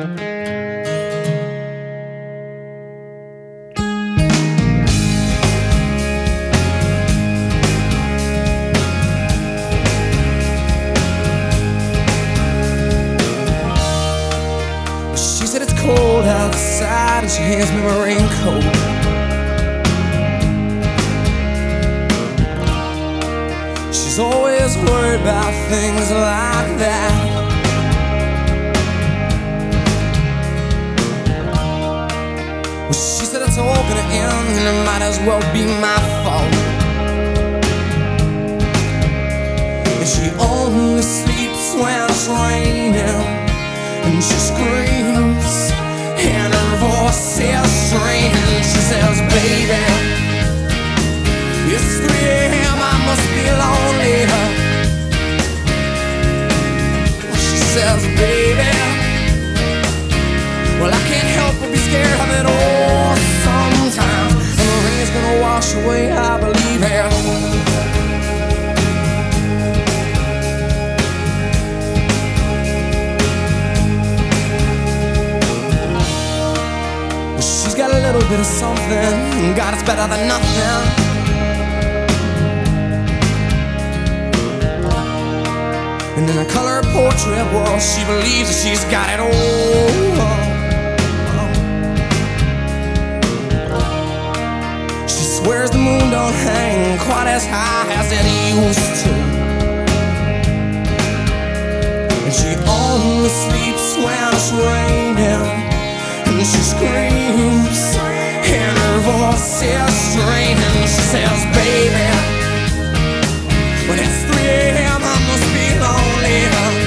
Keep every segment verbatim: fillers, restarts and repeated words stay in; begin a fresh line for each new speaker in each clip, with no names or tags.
She said it's cold outside and she hands me my raincoat. She's always worried about things like that. Well, she said it's all gonna end and it might as well be my fault. And she only sleeps when it's raining, and she screams, and her voice is strange. She says, baby, it's three a m, I must be lonely. She says, baby, well, I can't help but be scared of it all sometimes. And the rain's gonna wash away, I believe it. Got a little bit of something, God, it's better than nothing. And in a color portrait, well, she believes that she's got it all. She swears the moon don't hang quite as high as it used to, and she only sleeps when it's raining. And she screams, and her voice is strange. And she says, baby, when it's three a m, I must be lonely.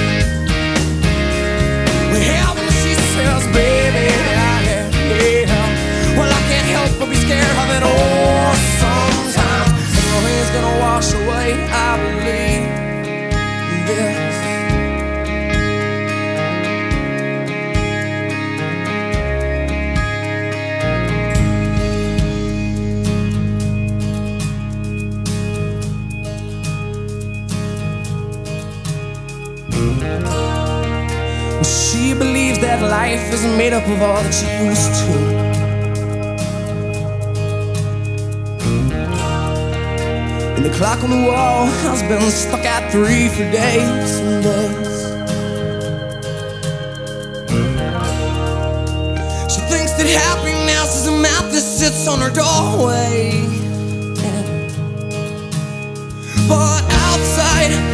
Well, when she says, baby, yeah, yeah, well, I can't help but be scared of it all sometimes. And the rain's gonna wash away, I believe this. Well, she believes that life isn't made up of all that she used to. And the clock on the wall has been stuck at three for days and days. She thinks that happiness is a map that sits on her doorway, yeah. But outside